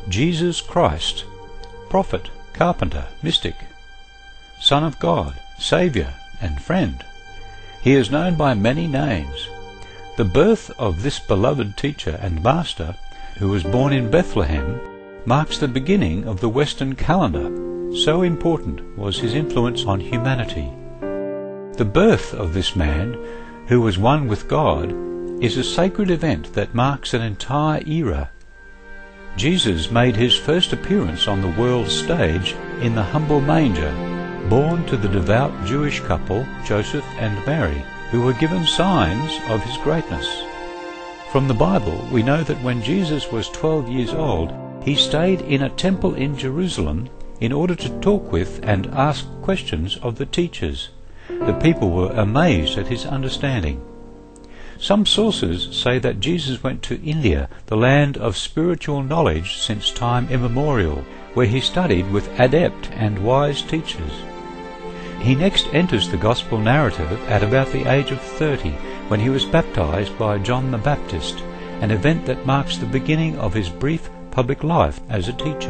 Jesus Christ, prophet, carpenter, mystic, Son of God, Saviour and friend. He is known by many names. The birth of this beloved teacher and master, who was born in Bethlehem, marks the beginning of the Western calendar. So important was his influence on humanity. The birth of this man, who was one with God, is a sacred event that marks an entire era. Jesus made his first appearance on the world stage in the humble manger, born to the devout Jewish couple Joseph and Mary, who were given signs of his greatness. From the Bible we know that when Jesus was 12 years old, he stayed in a temple in Jerusalem in order to talk with and ask questions of the teachers. The people were amazed at his understanding. Some sources say that Jesus went to India, the land of spiritual knowledge since time immemorial, where he studied with adept and wise teachers. He next enters the Gospel narrative at about the age of 30, when he was baptized by John the Baptist, an event that marks the beginning of his brief public life as a teacher.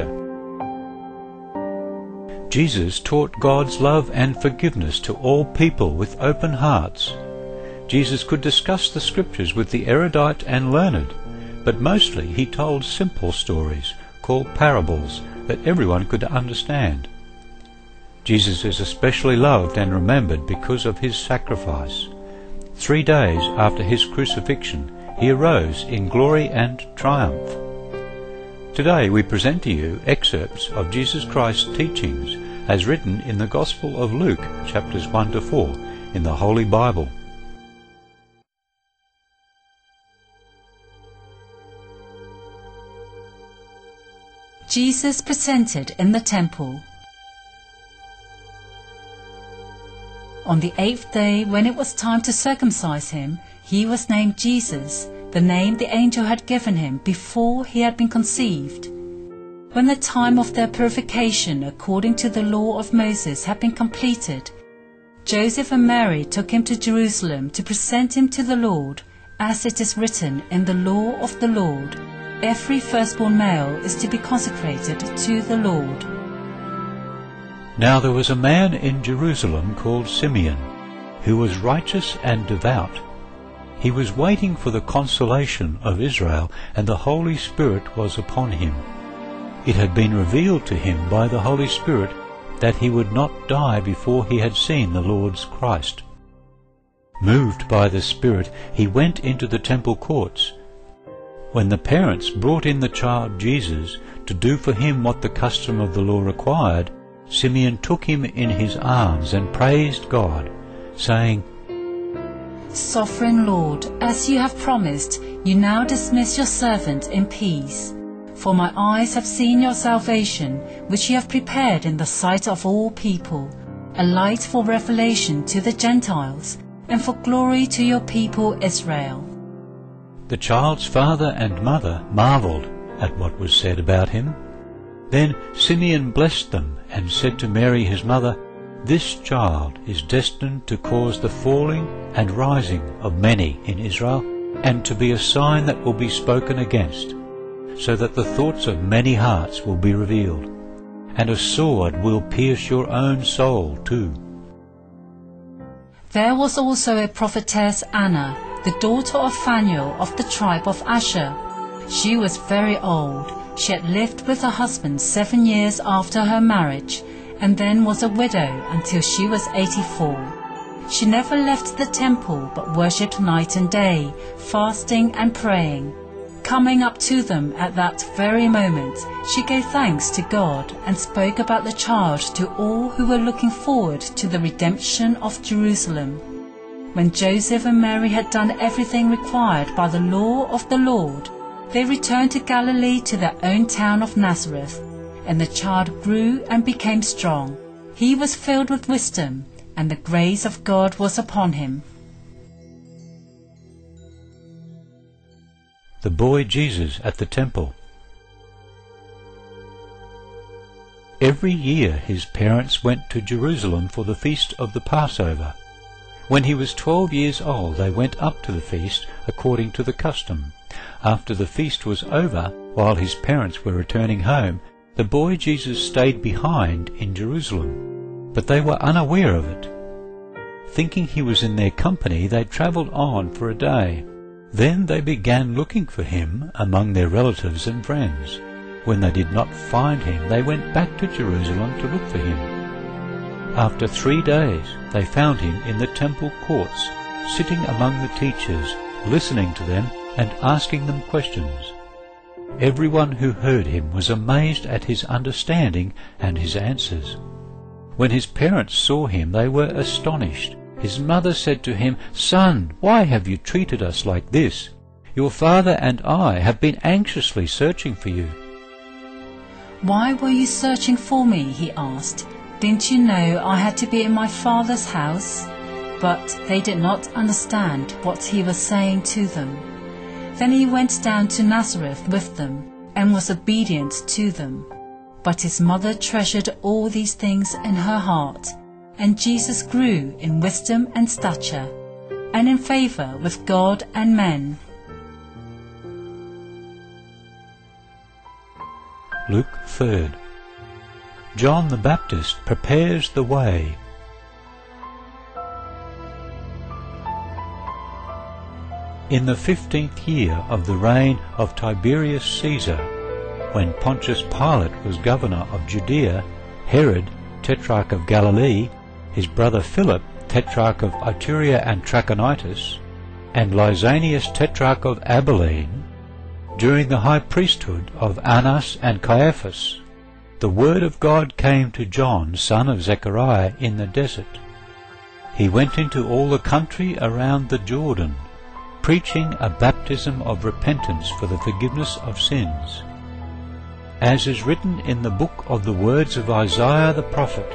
Jesus taught God's love and forgiveness to all people with open hearts. Jesus could discuss the scriptures with the erudite and learned, but mostly he told simple stories, called parables, that everyone could understand. Jesus is especially loved and remembered because of his sacrifice. 3 days after his crucifixion, he arose in glory and triumph. Today we present to you excerpts of Jesus Christ's teachings as written in the Gospel of Luke, chapters 1 to 4, in the Holy Bible. Jesus presented in the temple. On the 8th day, when it was time to circumcise him, he was named Jesus, the name the angel had given him before he had been conceived. When the time of their purification according to the law of Moses had been completed, Joseph and Mary took him to Jerusalem to present him to the Lord, as it is written in the law of the Lord, "Every firstborn male is to be consecrated to the Lord." Now there was a man in Jerusalem called Simeon, who was righteous and devout. He was waiting for the consolation of Israel, and the Holy Spirit was upon him. It had been revealed to him by the Holy Spirit that he would not die before he had seen the Lord's Christ. Moved by the Spirit, he went into the temple courts. When the parents brought in the child Jesus to do for him what the custom of the law required, Simeon took him in his arms and praised God, saying, "Sovereign Lord, as you have promised, you now dismiss your servant in peace. For my eyes have seen your salvation, which you have prepared in the sight of all people, a light for revelation to the Gentiles, and for glory to your people Israel." The child's father and mother marveled at what was said about him. Then Simeon blessed them and said to Mary his mother, "This child is destined to cause the falling and rising of many in Israel, and to be a sign that will be spoken against, so that the thoughts of many hearts will be revealed, and a sword will pierce your own soul too." There was also a prophetess Anna, the daughter of Phanuel of the tribe of Asher. She was very old. She had lived with her husband 7 years after her marriage, and then was a widow until she was 84. She never left the temple, but worshipped night and day, fasting and praying. Coming up to them at that very moment, she gave thanks to God and spoke about the child to all who were looking forward to the redemption of Jerusalem. When Joseph and Mary had done everything required by the law of the Lord, they returned to Galilee to their own town of Nazareth, and the child grew and became strong. He was filled with wisdom, and the grace of God was upon him. The boy Jesus at the temple. Every year his parents went to Jerusalem for the feast of the Passover. When he was 12 years old, they went up to the feast according to the custom. After the feast was over, while his parents were returning home, the boy Jesus stayed behind in Jerusalem, but they were unaware of it. Thinking he was in their company, they travelled on for a day. Then they began looking for him among their relatives and friends. When they did not find him, they went back to Jerusalem to look for him. After 3 days, they found him in the temple courts, sitting among the teachers, listening to them and asking them questions. Everyone who heard him was amazed at his understanding and his answers. When his parents saw him, they were astonished. His mother said to him, "Son, why have you treated us like this? Your father and I have been anxiously searching for you." "Why were you searching for me?" he asked. "Didn't you know I had to be in my father's house?" But they did not understand what he was saying to them. Then he went down to Nazareth with them, and was obedient to them. But his mother treasured all these things in her heart. And Jesus grew in wisdom and stature, and in favor with God and men. Luke 3rd. John the Baptist prepares the way. In the 15th year of the reign of Tiberius Caesar, when Pontius Pilate was governor of Judea, Herod, tetrarch of Galilee, his brother Philip, tetrarch of Iturea and Trachonitis, and Lysanias, tetrarch of Abilene, during the high priesthood of Annas and Caiaphas, the word of God came to John, son of Zechariah, in the desert. He went into all the country around the Jordan, preaching a baptism of repentance for the forgiveness of sins, as is written in the book of the words of Isaiah the prophet.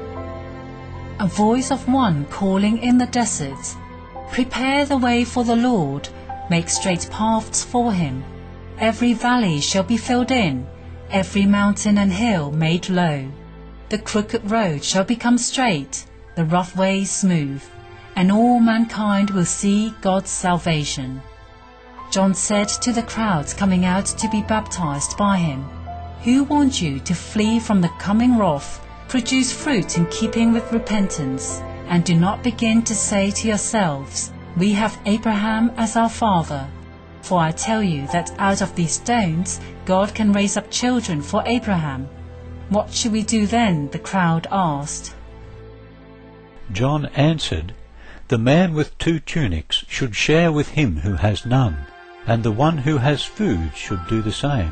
A voice of one calling in the desert, "Prepare the way for the Lord, make straight paths for him. Every valley shall be filled in, every mountain and hill made low. The crooked road shall become straight, the rough way smooth, and all mankind will see God's salvation." John said to the crowds coming out to be baptized by him, "Who warned you to flee from the coming wrath? Produce fruit in keeping with repentance, and do not begin to say to yourselves, 'We have Abraham as our father.' For I tell you that out of these stones God can raise up children for Abraham." "What should we do then?" the crowd asked. John answered, "The man with 2 tunics should share with him who has none, and the one who has food should do the same."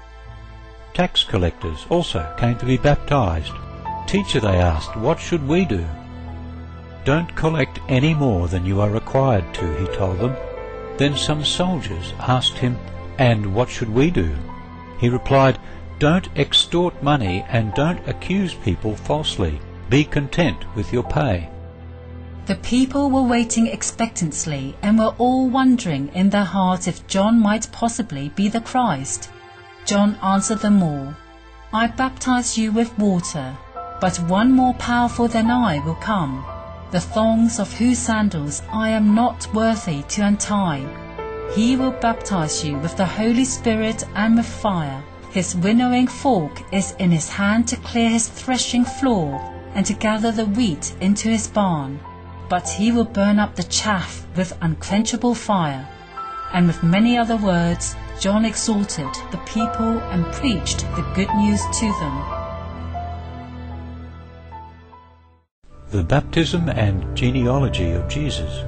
Tax collectors also came to be baptized. "Teacher," they asked, "what should we do?" "Don't collect any more than you are required to," he told them. Then some soldiers asked him, "And what should we do?" He replied, "Don't extort money and don't accuse people falsely. Be content with your pay." The people were waiting expectantly and were all wondering in their hearts if John might possibly be the Christ. John answered them all, "I baptize you with water, but one more powerful than I will come, the thongs of whose sandals I am not worthy to untie. He will baptize you with the Holy Spirit and with fire. His winnowing fork is in his hand to clear his threshing floor and to gather the wheat into his barn. But he will burn up the chaff with unquenchable fire." And with many other words, John exhorted the people and preached the good news to them. The baptism and genealogy of Jesus.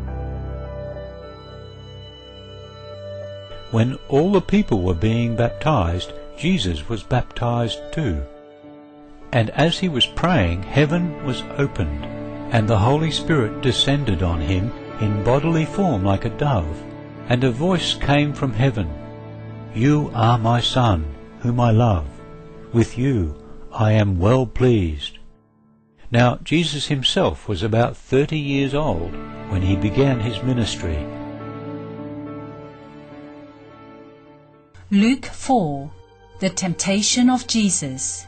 When all the people were being baptized, Jesus was baptized too. And as he was praying, heaven was opened, and the Holy Spirit descended on him in bodily form like a dove, and a voice came from heaven, "You are my Son, whom I love. With you I am well pleased." Now Jesus himself was about 30 years old when he began his ministry. Luke 4. The temptation of Jesus.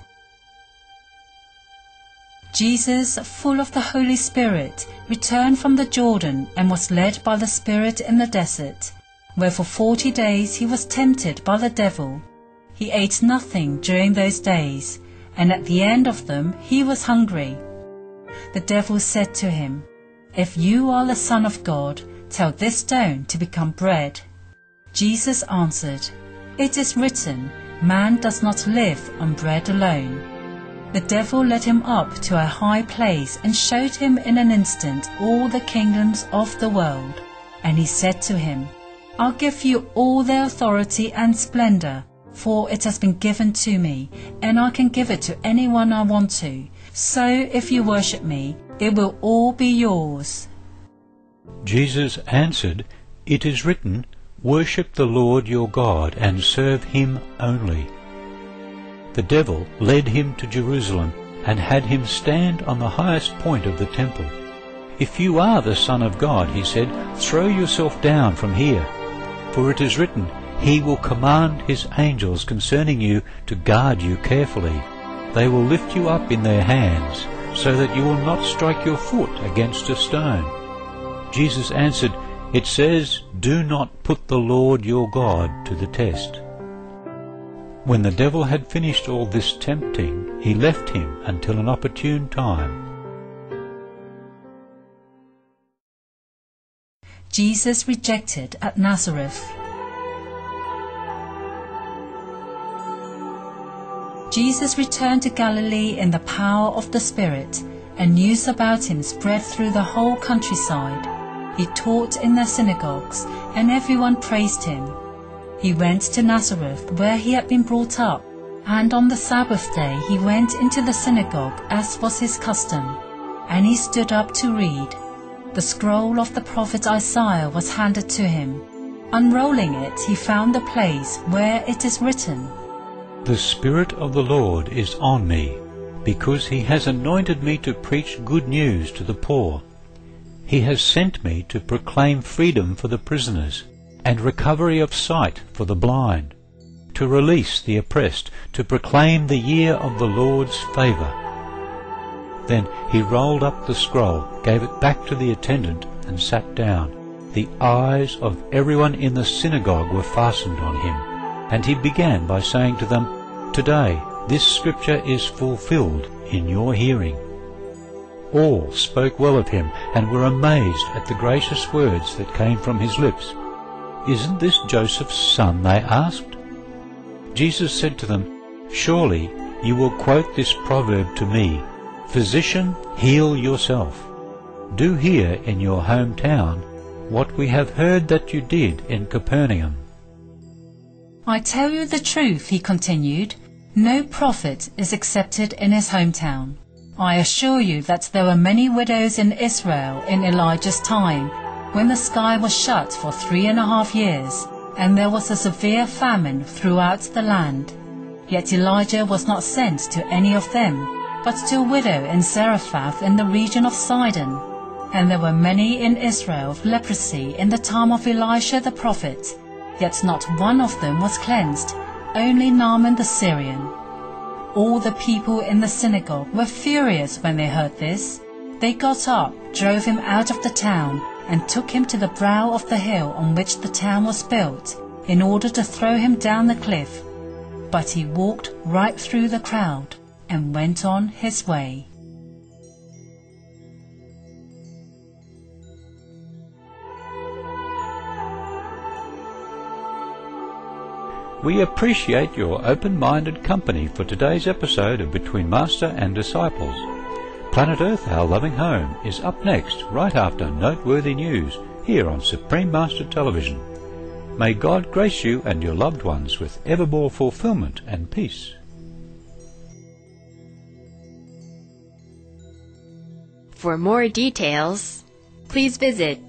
Jesus, full of the Holy Spirit, returned from the Jordan and was led by the Spirit in the desert, where for 40 days he was tempted by the devil. He ate nothing during those days, and at the end of them he was hungry. The devil said to him, "If you are the Son of God, tell this stone to become bread." Jesus answered, "It is written, man does not live on bread alone." The devil led him up to a high place and showed him in an instant all the kingdoms of the world. And he said to him, "I'll give you all their authority and splendor, for it has been given to me, and I can give it to anyone I want to. So if you worship me, it will all be yours." Jesus answered, "It is written, worship the Lord your God and serve him only." The devil led him to Jerusalem and had him stand on the highest point of the temple. "If you are the Son of God," he said, "throw yourself down from here. For it is written, he will command his angels concerning you to guard you carefully. They will lift you up in their hands, so that you will not strike your foot against a stone." Jesus answered, "It says, do not put the Lord your God to the test." When the devil had finished all this tempting, he left him until an opportune time. Jesus rejected at Nazareth. Jesus returned to Galilee in the power of the Spirit, and news about him spread through the whole countryside. He taught in their synagogues, and everyone praised him. He went to Nazareth, where he had been brought up, and on the Sabbath day he went into the synagogue, as was his custom, and he stood up to read. The scroll of the prophet Isaiah was handed to him. Unrolling it, he found the place where it is written, "The Spirit of the Lord is on me, because he has anointed me to preach good news to the poor. He has sent me to proclaim freedom for the prisoners, and recovery of sight for the blind, to release the oppressed, to proclaim the year of the Lord's favour." Then he rolled up the scroll, gave it back to the attendant, and sat down. The eyes of everyone in the synagogue were fastened on him, and he began by saying to them, "Today this scripture is fulfilled in your hearing." All spoke well of him, and were amazed at the gracious words that came from his lips. "Isn't this Joseph's son?" they asked. Jesus said to them, "Surely you will quote this proverb to me, 'Physician, heal yourself.' Do here in your hometown what we have heard that you did in Capernaum." "I tell you the truth," he continued, "no prophet is accepted in his hometown. I assure you that there were many widows in Israel in Elijah's time, when the sky was shut for 3.5 years, and there was a severe famine throughout the land. Yet Elijah was not sent to any of them, but to a widow in Zarephath in the region of Sidon. And there were many in Israel of leprosy in the time of Elisha the prophet, yet not one of them was cleansed, only Naaman the Syrian." All the people in the synagogue were furious when they heard this. They got up, drove him out of the town, and took him to the brow of the hill on which the town was built, in order to throw him down the cliff. But he walked right through the crowd and went on his way. We appreciate your open-minded company for today's episode of Between Master and Disciples. Planet Earth, Our Loving Home, is up next, right after Noteworthy News, here on Supreme Master Television. May God grace you and your loved ones with evermore fulfillment and peace. For more details, please visit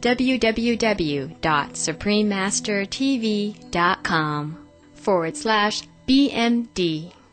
www.suprememastertv.com/BMD.